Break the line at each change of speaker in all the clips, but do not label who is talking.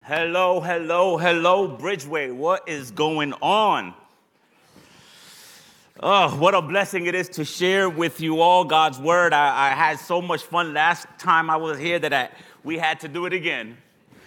Hello, hello, hello, Bridgeway. What is going on? Oh, what a blessing it is to share with you all God's word. I had so much fun last time I was here that we had to do it again.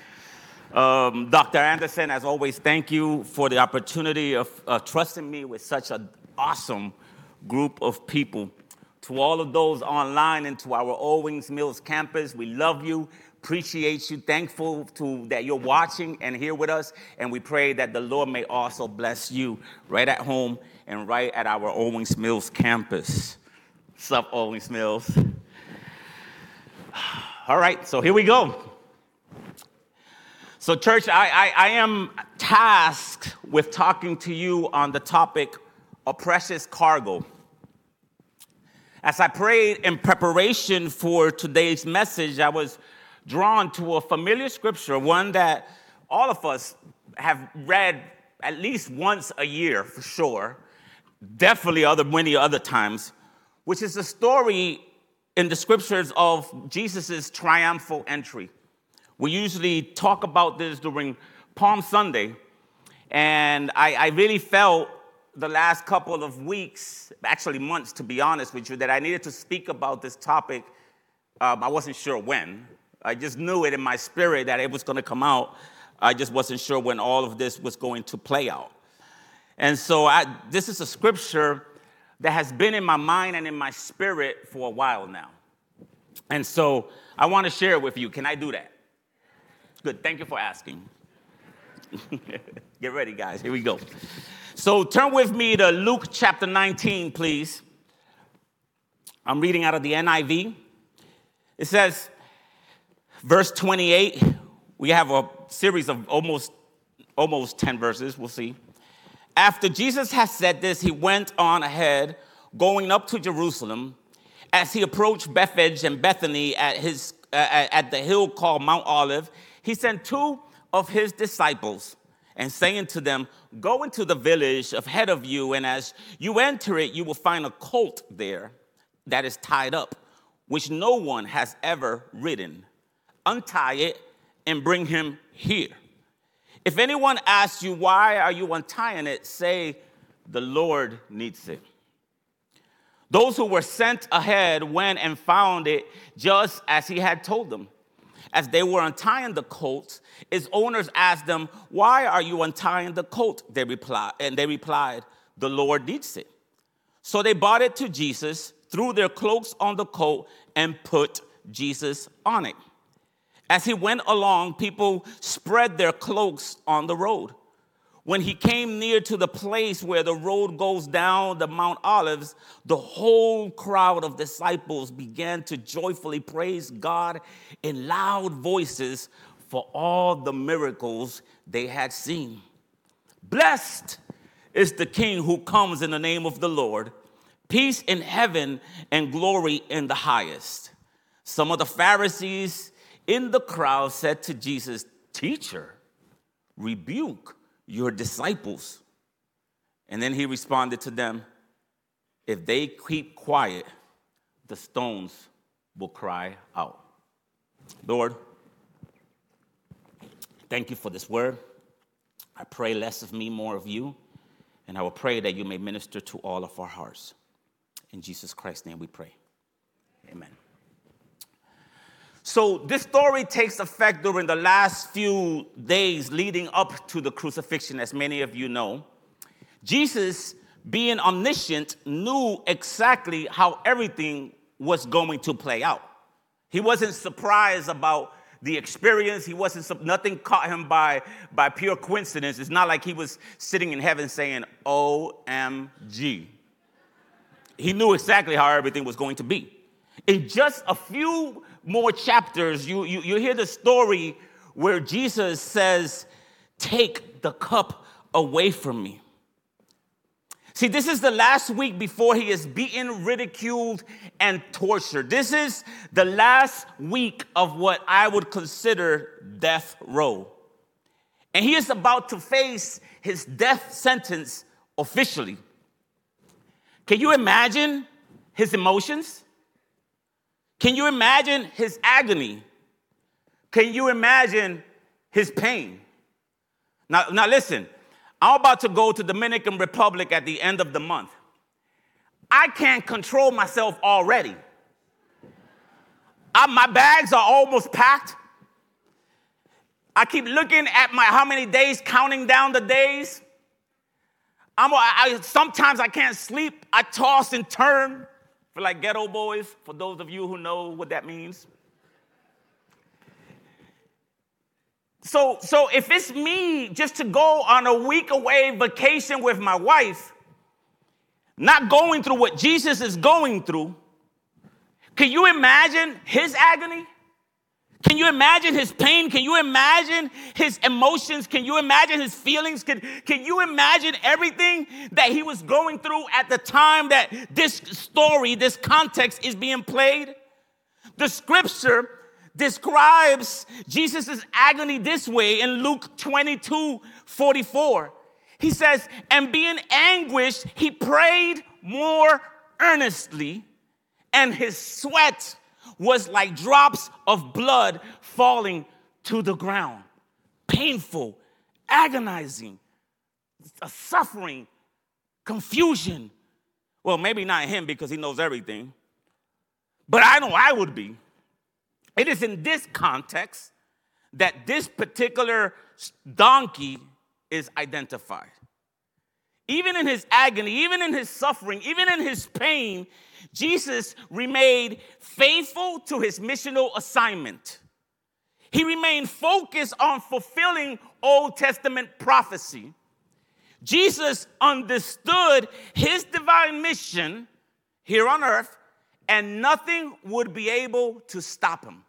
Dr. Anderson, as always, thank you for the opportunity of trusting me with such an awesome group of people. To all of those online and to our Owings Mills campus, we love you. Appreciate you, thankful that you're watching and here with us, and we pray that the Lord may also bless you right at home and right at our Owings Mills campus. What's up, Owings Mills? All right, so here we go. So church, I am tasked with talking to you on the topic of precious cargo. As I prayed in preparation for today's message, I was drawn to a familiar scripture, one that all of us have read at least once a year for sure, definitely many other times, which is the story in the scriptures of Jesus' triumphal entry. We usually talk about this during Palm Sunday, and I really felt the last couple of weeks, actually months to be honest with you, that I needed to speak about this topic. I wasn't sure when. I just knew it in my spirit that it was going to come out. I just wasn't sure when all of this was going to play out. And so this is a scripture that has been in my mind and in my spirit for a while now. And so I want to share it with you. Can I do that? Good. Thank you for asking. Get ready, guys. Here we go. So turn with me to Luke chapter 19, please. I'm reading out of the NIV. It says, verse 28, we have a series of almost 10 verses, we'll see. After Jesus had said this, he went on ahead, going up to Jerusalem. As he approached Bethphage and Bethany at the hill called Mount Olive, he sent two of his disciples and saying to them, go into the village ahead of you, and as you enter it, you will find a colt there that is tied up, which no one has ever ridden. Untie it and bring him here. If anyone asks you, why are you untying it, say, the Lord needs it. Those who were sent ahead went and found it just as he had told them. As they were untying the colt, its owners asked them, why are you untying the colt? They replied, the Lord needs it. So they brought it to Jesus, threw their cloaks on the colt, and put Jesus on it. As he went along, people spread their cloaks on the road. When he came near to the place where the road goes down the Mount Olives, the whole crowd of disciples began to joyfully praise God in loud voices for all the miracles they had seen. Blessed is the King who comes in the name of the Lord. Peace in heaven and glory in the highest. Some of the Pharisees in the crowd said to Jesus, Teacher, rebuke your disciples. And then he responded to them, if they keep quiet, the stones will cry out. Lord, thank you for this word. I pray less of me, more of you. And I will pray that you may minister to all of our hearts. In Jesus Christ's name we pray. Amen. So this story takes effect during the last few days leading up to the crucifixion, as many of you know. Jesus, being omniscient, knew exactly how everything was going to play out. He wasn't surprised about the experience. Nothing caught him by pure coincidence. It's not like he was sitting in heaven saying, OMG. He knew exactly how everything was going to be. In just a few more chapters, you hear the story where Jesus says, take the cup away from me. See, this is the last week before he is beaten, ridiculed, and tortured. This is the last week of what I would consider death row. And he is about to face his death sentence officially. Can you imagine his emotions? Can you imagine his agony? Can you imagine his pain. Now listen, I'm about to go to Dominican Republic at the end of the month. I can't control myself already. My bags are almost packed. I keep looking at how many days, counting down the days. Sometimes I can't sleep. I toss and turn. For like ghetto boys, for those of you who know what that means. So if it's me just to go on a week away vacation with my wife, not going through what Jesus is going through, can you imagine his agony? Can you imagine his pain? Can you imagine his emotions? Can you imagine his feelings? Can you imagine everything that he was going through at the time that this story, this context is being played? The scripture describes Jesus' agony this way in Luke 22:44. He says, and being anguished, he prayed more earnestly, and his sweat was like drops of blood falling to the ground. Painful, agonizing, suffering, confusion. Well, maybe not him because he knows everything, but I know I would be. It is in this context that this particular donkey is identified. Even in his agony, even in his suffering, even in his pain, Jesus remained faithful to his missional assignment. He remained focused on fulfilling Old Testament prophecy. Jesus understood his divine mission here on earth, and nothing would be able to stop him.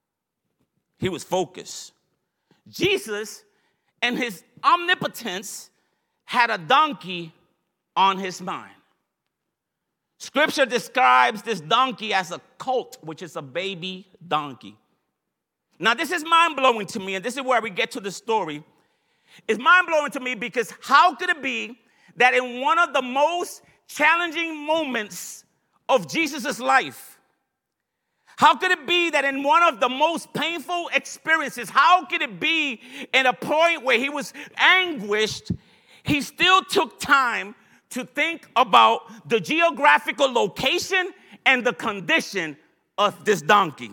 He was focused. Jesus, in his omnipotence, had a donkey on his mind. Scripture describes this donkey as a colt, which is a baby donkey. Now, this is mind-blowing to me, and this is where we get to the story. It's mind-blowing to me because how could it be that in one of the most challenging moments of Jesus' life, how could it be that in one of the most painful experiences, how could it be in a point where he was anguished, he still took time to think about the geographical location and the condition of this donkey?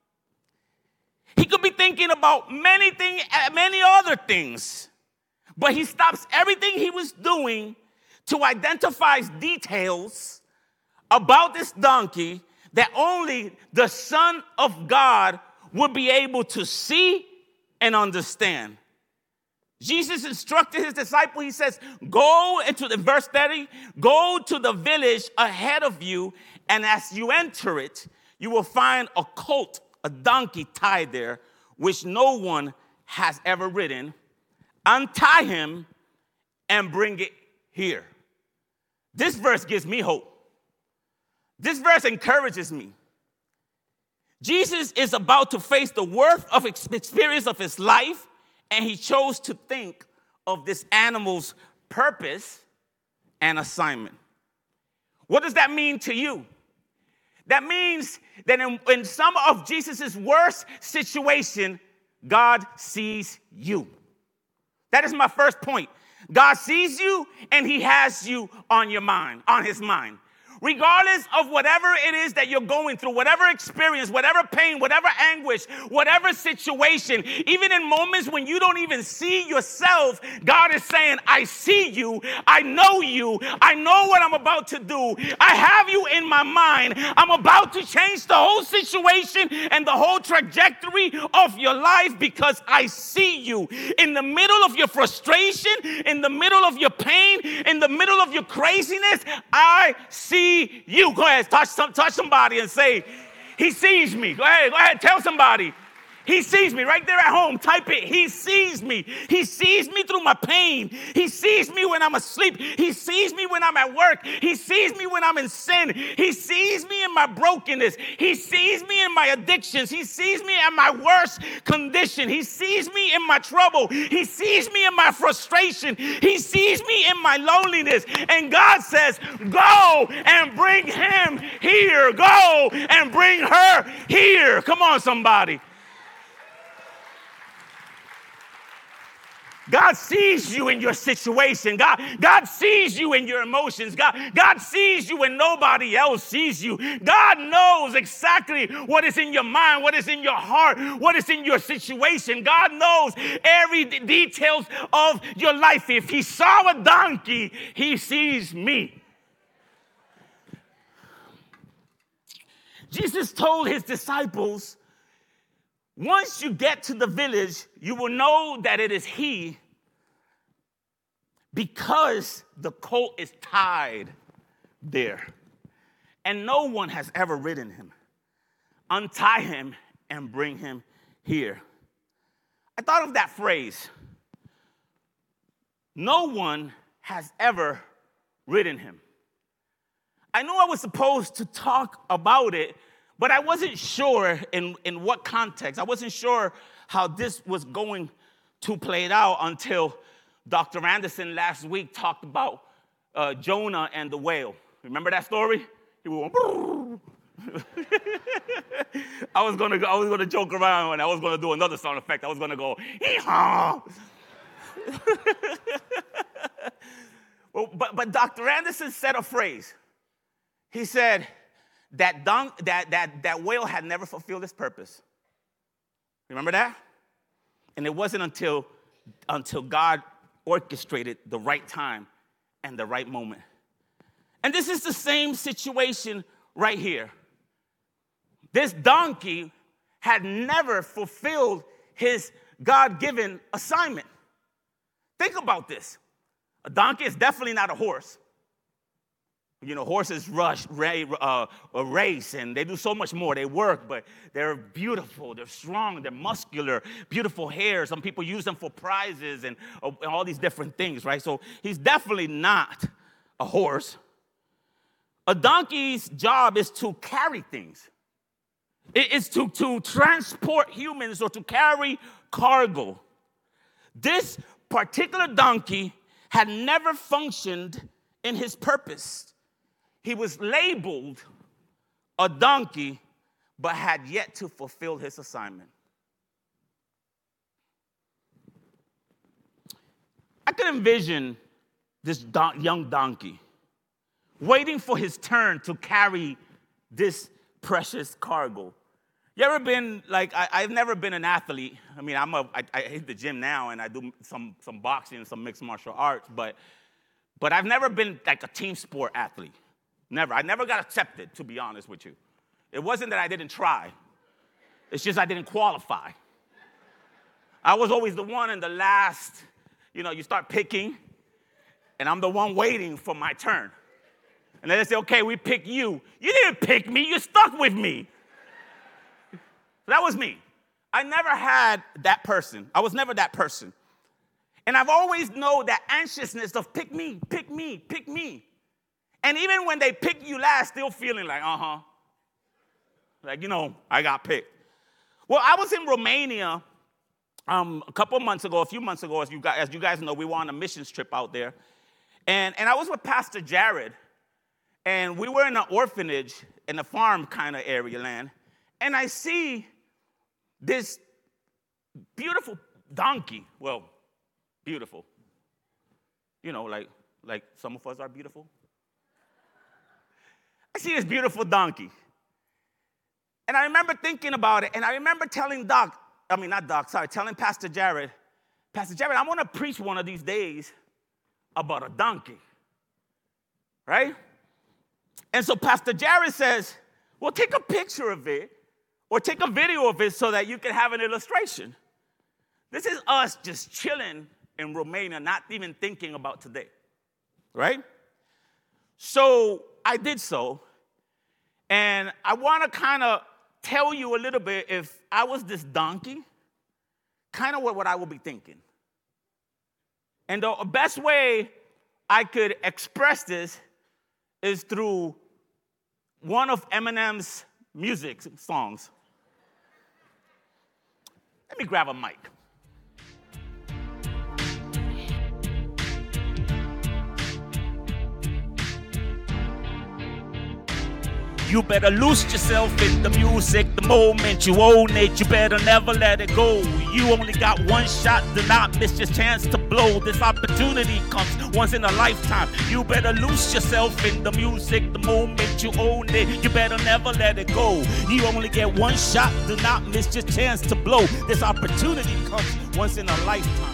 He could be thinking about many other things, but he stops everything he was doing to identify details about this donkey that only the Son of God would be able to see and understand. Jesus instructed his disciple, he says, verse 30, go to the village ahead of you, and as you enter it, you will find a colt, a donkey tied there, which no one has ever ridden. Untie him and bring it here. This verse gives me hope. This verse encourages me. Jesus is about to face the worst of experience of his life, and he chose to think of this animal's purpose and assignment. What does that mean to you? That means that in some of Jesus' worst situation, God sees you. That is my first point. God sees you, and he has you on his mind. Regardless of whatever it is that you're going through, whatever experience, whatever pain, whatever anguish, whatever situation, even in moments when you don't even see yourself, God is saying, I see you, I know what I'm about to do. I have you in my mind. I'm about to change the whole situation and the whole trajectory of your life because I see you. In the middle of your frustration, in the middle of your pain, in the middle of your craziness, I see you. Go ahead, touch somebody and say, he sees me. Go ahead, tell somebody. He sees me right there at home. Type it. He sees me. He sees me through my pain. He sees me when I'm asleep. He sees me when I'm at work. He sees me when I'm in sin. He sees me in my brokenness. He sees me in my addictions. He sees me in my worst condition. He sees me in my trouble. He sees me in my frustration. He sees me in my loneliness. And God says, go and bring him here. Go and bring her here. Come on, somebody. God sees you in your situation. God sees you in your emotions. God sees you when nobody else sees you. God knows exactly what is in your mind, what is in your heart, what is in your situation. God knows every details of your life. If he saw a donkey, he sees me. Jesus told his disciples, once you get to the village, you will know that it is he, because the colt is tied there, and no one has ever ridden him. Untie him and bring him here. I thought of that phrase. No one has ever ridden him. I knew I was supposed to talk about it, but I wasn't sure in what context. I wasn't sure how this was going to play it out until Dr. Anderson last week talked about Jonah and the whale. Remember that story? He went, I was gonna joke around, and I was gonna do another sound effect. I was gonna go, hee-haw. Well, but Dr. Anderson said a phrase. He said that whale had never fulfilled its purpose. Remember that? And it wasn't until God orchestrated the right time and the right moment. And this is the same situation right here. This donkey had never fulfilled his God-given assignment. Think about this. A donkey is definitely not a horse. You know, horses race, and they do so much more. They work, but they're beautiful, they're strong, they're muscular, beautiful hair. Some people use them for prizes and all these different things, right? So he's definitely not a horse. A donkey's job is to carry things. It's to transport humans or to carry cargo. This particular donkey had never functioned in his purpose. He was labeled a donkey, but had yet to fulfill his assignment. I could envision this young donkey waiting for his turn to carry this precious cargo. You ever been, like, I've never been an athlete. I mean, I hit the gym now, and I do some boxing and some mixed martial arts, but I've never been like a team sport athlete. Never. I never got accepted, to be honest with you. It wasn't that I didn't try. It's just I didn't qualify. I was always the one in the last, you start picking, and I'm the one waiting for my turn. And then they say, okay, we pick you. You didn't pick me. You stuck with me. That was me. I never had that person. I was never that person. And I've always known that anxiousness of pick me, pick me, pick me. And even when they pick you last, still feeling like, like, I got picked. Well, I was in Romania a few months ago, as you guys know, we were on a missions trip out there. And I was with Pastor Jared, and we were in an orphanage in a farm kind of area land. And I see this beautiful donkey. Well, beautiful. Like some of us are beautiful. I see this beautiful donkey. And I remember thinking about it, and I remember telling telling Pastor Jared, I want to preach one of these days about a donkey, right? And so Pastor Jared says, well, take a picture of it or take a video of it so that you can have an illustration. This is us just chilling in Romania, not even thinking about today, right? So I did so, and I want to kind of tell you a little bit, if I was this donkey, kind of what I would be thinking. And the best way I could express this is through one of Eminem's music songs. Let me grab a mic. You better lose yourself in the music the moment you own it. You better never let it go. You only got one shot, do not miss your chance to blow. This opportunity comes once in a lifetime. You better lose yourself in the music the moment you own it. You better never let it go. You only get one shot, do not miss your chance to blow. This opportunity comes once in a lifetime.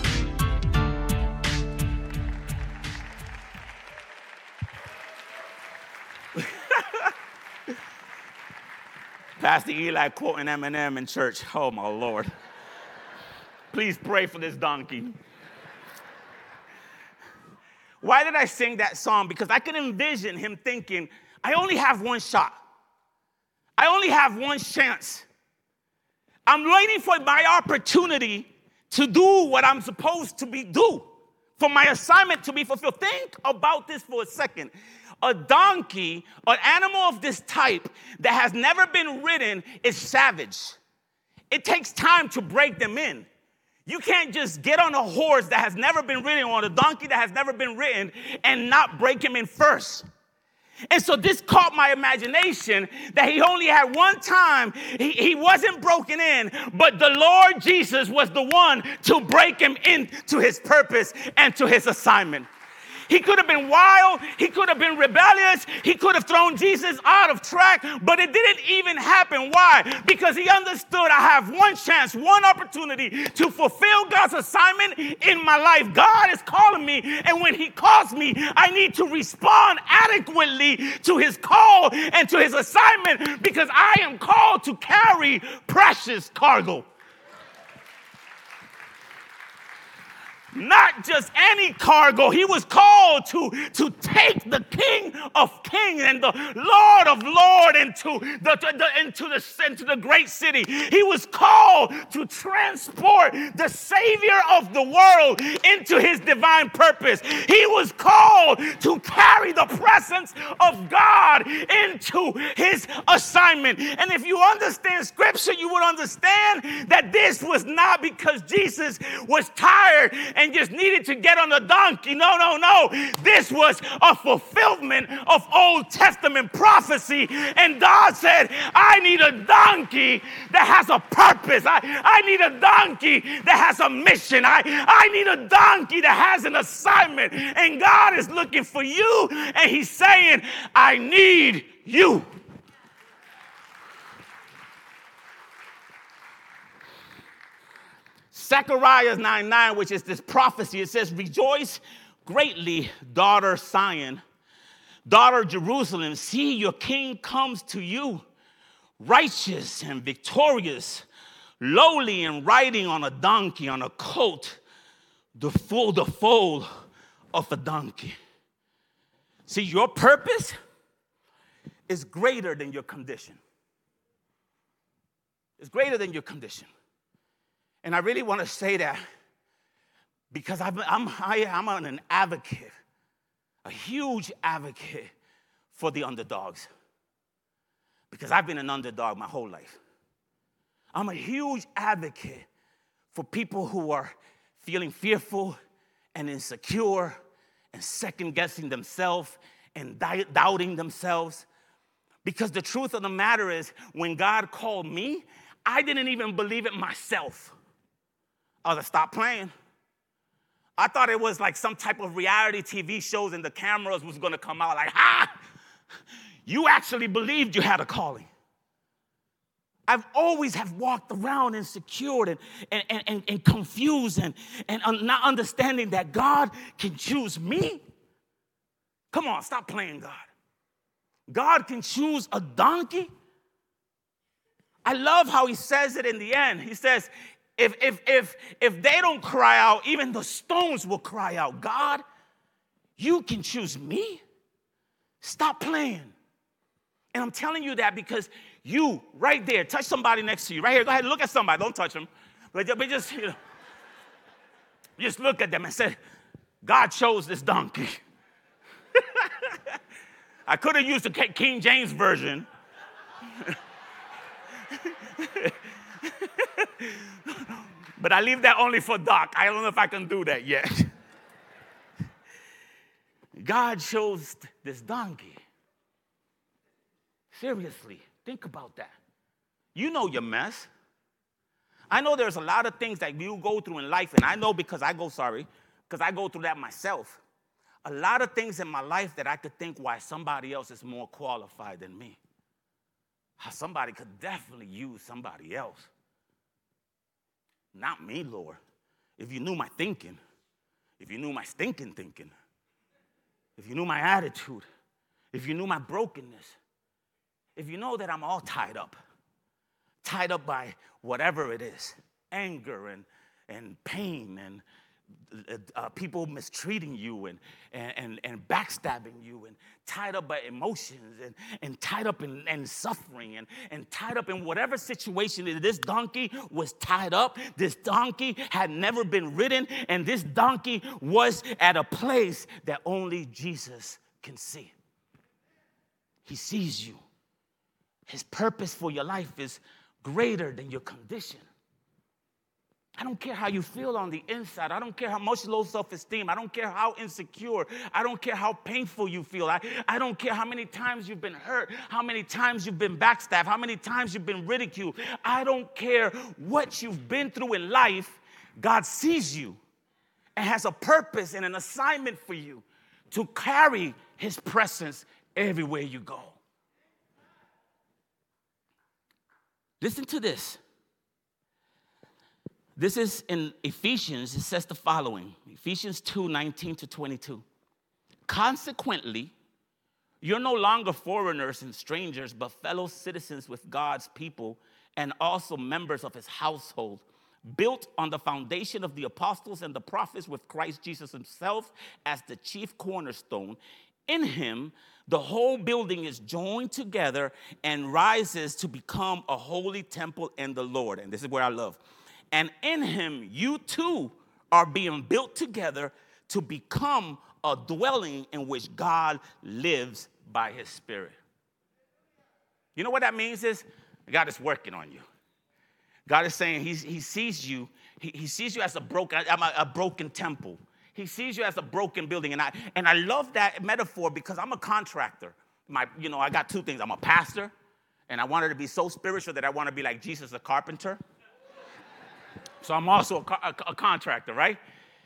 Pastor Eli quoting Eminem in church. Oh, my Lord. Please pray for this donkey. Why did I sing that song? Because I can envision him thinking, I only have one shot. I only have one chance. I'm waiting for my opportunity to do what I'm supposed to be do, for my assignment to be fulfilled. Think about this for a second. A donkey, an animal of this type that has never been ridden, is savage. It takes time to break them in. You can't just get on a horse that has never been ridden or on a donkey that has never been ridden and not break him in first. And so this caught my imagination that he only had one time. He wasn't broken in, but the Lord Jesus was the one to break him into his purpose and to his assignment. He could have been wild. He could have been rebellious. He could have thrown Jesus out of track, but it didn't even happen. Why? Because he understood I have one chance, one opportunity to fulfill God's assignment in my life. God is calling me, and when he calls me, I need to respond adequately to his call and to his assignment because I am called to carry precious cargo. Not just any cargo. He was called to take the King of Kings and the Lord of Lords into the great city. He was called to transport the Savior of the world into his divine purpose. He was called to carry the presence of God into his assignment. And if you understand Scripture, you would understand that this was not because Jesus was tired and just needed to get on a donkey. No. This was a fulfillment of Old Testament prophecy. And God said, I need a donkey that has a purpose. I need a donkey that has a mission. I need a donkey that has an assignment. And God is looking for you, and he's saying, I need you. Zechariah 9:9, which is this prophecy, it says, rejoice greatly, daughter Zion, daughter Jerusalem. See, your king comes to you, righteous and victorious, lowly and riding on a donkey, on a colt, the foal of a donkey. See, your purpose is greater than your condition. It's greater than your condition. And I really want to say that because I'm an advocate, a huge advocate for the underdogs. Because I've been an underdog my whole life. I'm a huge advocate for people who are feeling fearful and insecure and second-guessing themselves and doubting themselves. Because the truth of the matter is, when God called me, I didn't even believe it myself. I was like, stop playing. I thought it was like some type of reality TV shows and the cameras was going to come out like, you actually believed you had a calling. I've always have walked around insecure and confused and not understanding that God can choose me. Come on, stop playing God. God can choose a donkey. I love how he says it in the end. He says, if they don't cry out, even the stones will cry out. God, you can choose me? Stop playing. And I'm telling you that because you, right there, touch somebody next to you. Right here, go ahead, look at somebody. Don't touch them. But just, just look at them and say, God chose this donkey. I could have used the King James Version. But I leave that only for Doc. I don't know if I can do that yet. God chose this donkey. Seriously, think about that. You know your mess. I know there's a lot of things that you go through in life, and I know because I go through that myself. A lot of things in my life that I could think why somebody else is more qualified than me. How somebody could definitely use somebody else. Not me, Lord. If you knew my thinking, if you knew my stinking thinking, if you knew my attitude, if you knew my brokenness, if you know that I'm all tied up by whatever it is, anger and pain and people mistreating you and backstabbing you, and tied up by emotions and tied up in suffering and tied up in whatever situation. This donkey was tied up. This donkey had never been ridden, and this donkey was at a place that only Jesus can see. He sees you. His purpose for your life is greater than your condition. I don't care how you feel on the inside. I don't care how much low self-esteem. I don't care how insecure. I don't care how painful you feel. I don't care how many times you've been hurt, how many times you've been backstabbed, how many times you've been ridiculed. I don't care what you've been through in life. God sees you and has a purpose and an assignment for you to carry his presence everywhere you go. Listen to this. This is in Ephesians. It says the following. Ephesians 2:19-22. Consequently, you're no longer foreigners and strangers, but fellow citizens with God's people and also members of his household, built on the foundation of the apostles and the prophets, with Christ Jesus himself as the chief cornerstone. In him, the whole building is joined together and rises to become a holy temple in the Lord. And this is where I love. And in him, you too are being built together to become a dwelling in which God lives by his Spirit. You know what that means is God is working on you. God is saying he sees you. He sees you as a broken temple. He sees you as a broken building. And I love that metaphor because I'm a contractor. I got two things. I'm a pastor, and I wanted to be so spiritual that I want to be like Jesus, a carpenter. So I'm also a contractor, right?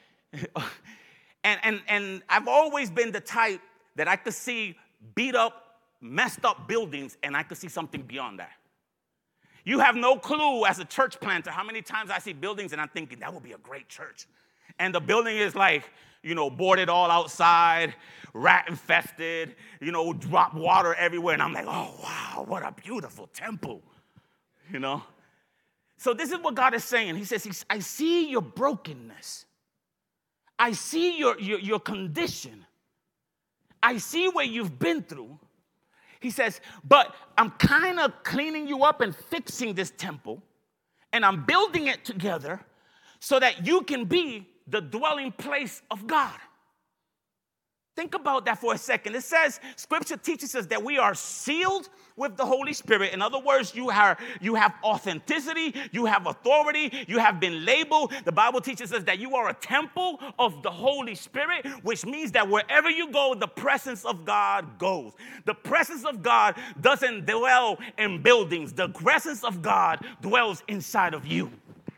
and I've always been the type that I could see beat up, messed up buildings, and I could see something beyond that. You have no clue as a church planter how many times I see buildings and I'm thinking, that would be a great church. And the building is like, boarded all outside, rat infested, drop water everywhere. And I'm like, oh, wow, what a beautiful temple, So this is what God is saying. He says, I see your brokenness. I see your condition. I see where you've been through. He says, but I'm kind of cleaning you up and fixing this temple, and I'm building it together so that you can be the dwelling place of God. Think about that for a second. It says, Scripture teaches us that we are sealed with the Holy Spirit. In other words, you have authenticity, you have authority, you have been labeled. The Bible teaches us that you are a temple of the Holy Spirit, which means that wherever you go, the presence of God goes. The presence of God doesn't dwell in buildings. The presence of God dwells inside of you.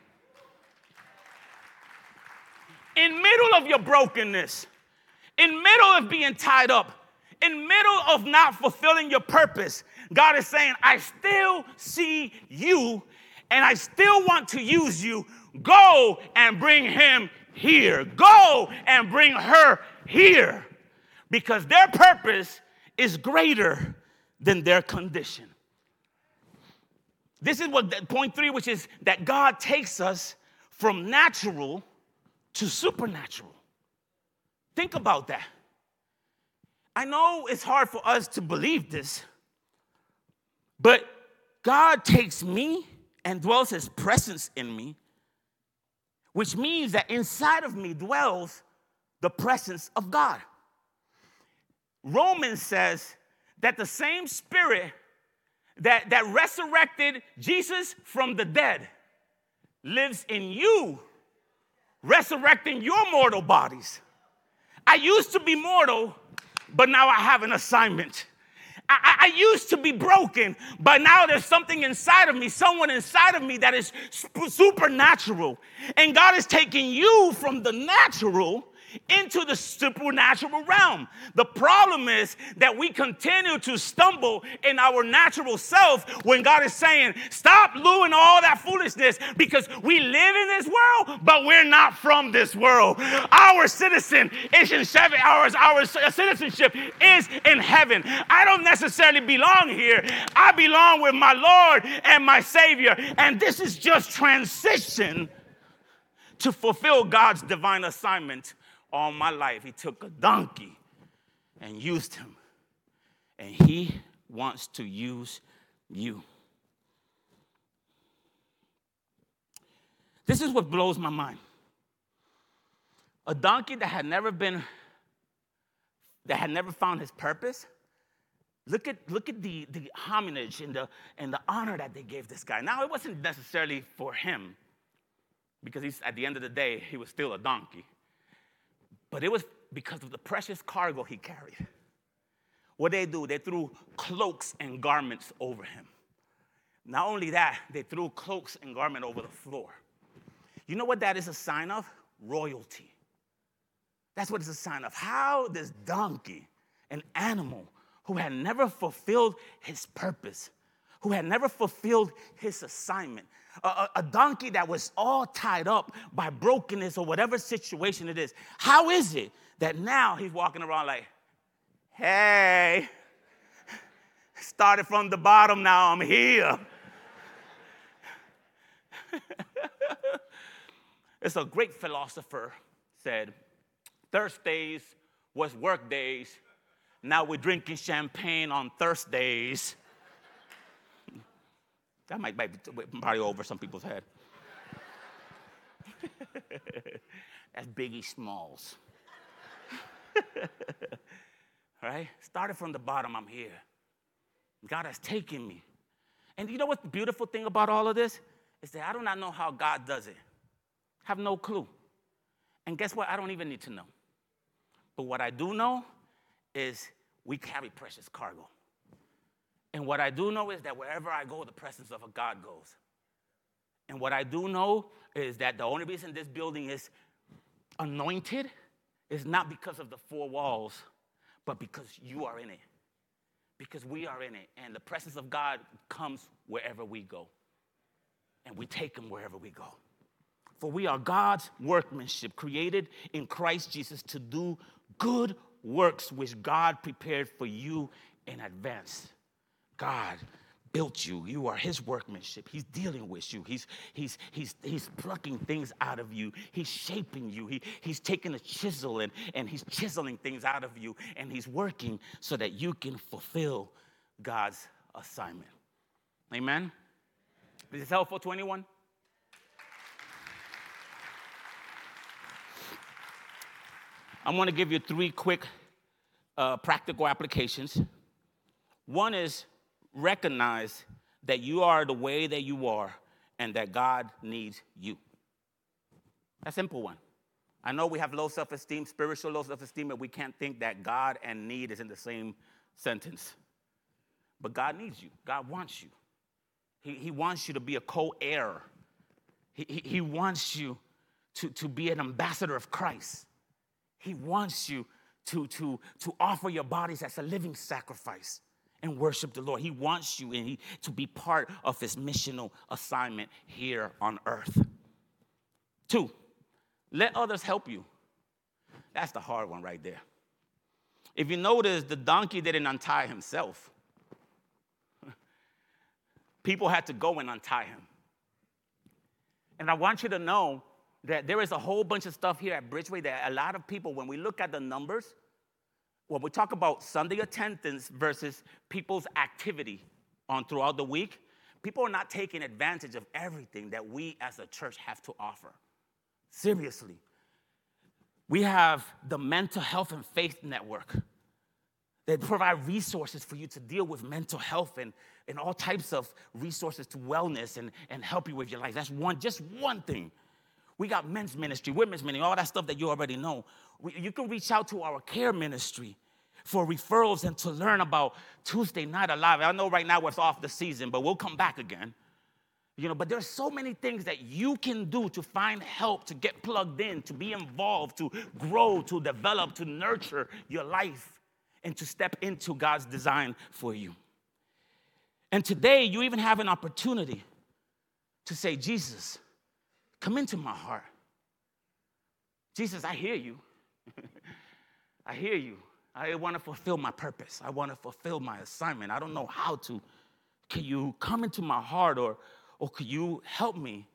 In middle of your brokenness, in middle of being tied up, in middle of not fulfilling your purpose, God is saying, I still see you and I still want to use you. Go and bring him here. Go and bring her here. Because their purpose is greater than their condition. This is what point 3, which is that God takes us from natural to supernatural. Think about that. I know it's hard for us to believe this, but God takes me and dwells his presence in me, which means that inside of me dwells the presence of God. Romans says that the same Spirit that resurrected Jesus from the dead lives in you, resurrecting your mortal bodies. I used to be mortal, but now I have an assignment. I used to be broken, but now there's something inside of me, someone inside of me that is supernatural. And God is taking you from the natural into the supernatural realm. The problem is that we continue to stumble in our natural self when God is saying, stop doing all that foolishness, because we live in this world, but we're not from this world. Our citizen is in heaven. Our citizenship is in heaven. I don't necessarily belong here. I belong with my Lord and my Savior. And this is just transition to fulfill God's divine assignment all my life. He took a donkey and used him. And he wants to use you. This is what blows my mind. A donkey that had never found his purpose. Look at the homage and the honor that they gave this guy. Now, it wasn't necessarily for him, because at the end of the day, he was still a donkey. But it was because of the precious cargo he carried. What they do, they threw cloaks and garments over him. Not only that, they threw cloaks and garments over the floor. You know what that is a sign of? Royalty. That's what it's a sign of. How this donkey, an animal who had never fulfilled his purpose, who had never fulfilled his assignment, a donkey that was all tied up by brokenness or whatever situation it is. How is it that now he's walking around like, hey, started from the bottom, now I'm here. It's a great philosopher said, Thursdays was work days. Now we're drinking champagne on Thursdays. That might be probably over some people's head. That's Biggie Smalls. Right? Started from the bottom, I'm here. God has taken me. And you know what's the beautiful thing about all of this? Is that I do not know how God does it. I have no clue. And guess what? I don't even need to know. But what I do know is we carry precious cargo. And what I do know is that wherever I go, the presence of a God goes. And what I do know is that the only reason this building is anointed is not because of the four walls, but because you are in it. Because we are in it. And the presence of God comes wherever we go. And we take him wherever we go. For we are God's workmanship, created in Christ Jesus to do good works which God prepared for you in advance. God built you. You are his workmanship. He's dealing with you. He's plucking things out of you. He's shaping you. He's taking a chisel and he's chiseling things out of you. And he's working so that you can fulfill God's assignment. Amen? Is this helpful to anyone? I'm going to give you 3 quick practical applications. One is recognize that you are the way that you are and that God needs you. A simple one. I know we have low self-esteem, spiritual low self-esteem, and we can't think that God and need is in the same sentence. But God needs you. God wants you. He wants you to be a co-heir. He wants you to be an ambassador of Christ. He wants you to offer your bodies as a living sacrifice and worship the Lord. He wants you to be part of his missional assignment here on earth. 2, let others help you. That's the hard one right there. If you notice, the donkey didn't untie himself. People had to go and untie him. And I want you to know that there is a whole bunch of stuff here at Bridgeway that a lot of people, when we look at the numbers, when we talk about Sunday attendance versus people's activity on throughout the week, people are not taking advantage of everything that we as a church have to offer. Seriously. We have the Mental Health and Faith Network. They provide resources for you to deal with mental health and all types of resources to wellness and help you with your life. That's just one thing. We got men's ministry, women's ministry, all that stuff that you already know. You can reach out to our care ministry. for referrals and to learn about Tuesday Night Alive. I know right now we're off the season, but we'll come back again. But there's so many things that you can do to find help, to get plugged in, to be involved, to grow, to develop, to nurture your life, and to step into God's design for you. And today, you even have an opportunity to say, Jesus, come into my heart. Jesus, I hear you. I hear you. I want to fulfill my purpose. I want to fulfill my assignment. I don't know how to. Can you come into my heart, or could you help me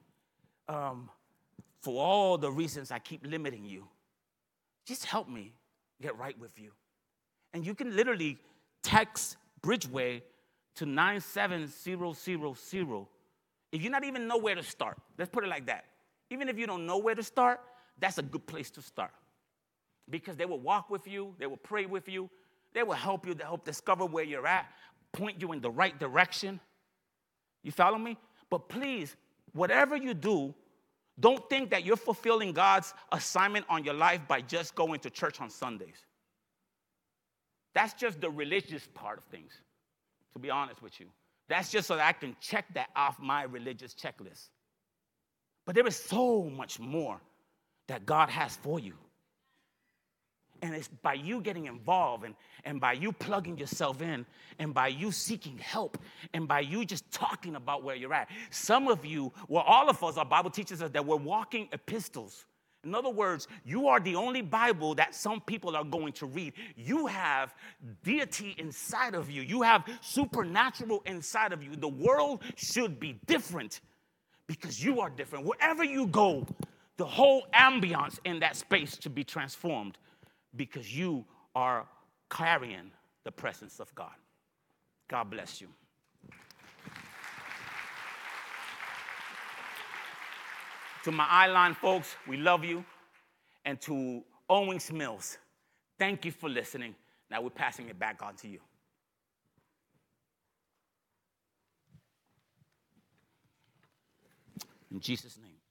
for all the reasons I keep limiting you? Just help me get right with you. And you can literally text Bridgeway to 97000. If you not even know where to start, let's put it like that. Even if you don't know where to start, that's a good place to start. Because they will walk with you, they will pray with you, they will help you to help discover where you're at, point you in the right direction. You follow me? But please, whatever you do, don't think that you're fulfilling God's assignment on your life by just going to church on Sundays. That's just the religious part of things, to be honest with you. That's just so that I can check that off my religious checklist. But there is so much more that God has for you. And it's by you getting involved and by you plugging yourself in and by you seeking help and by you just talking about where you're at. Some of you, well, all of us, our Bible teaches us that we're walking epistles. In other words, you are the only Bible that some people are going to read. You have deity inside of you. You have supernatural inside of you. The world should be different because you are different. Wherever you go, the whole ambiance in that space should be transformed because you are carrying the presence of God. God bless you. To my Eyeline folks, we love you. And to Owings Mills, thank you for listening. Now we're passing it back on to you. In Jesus' name.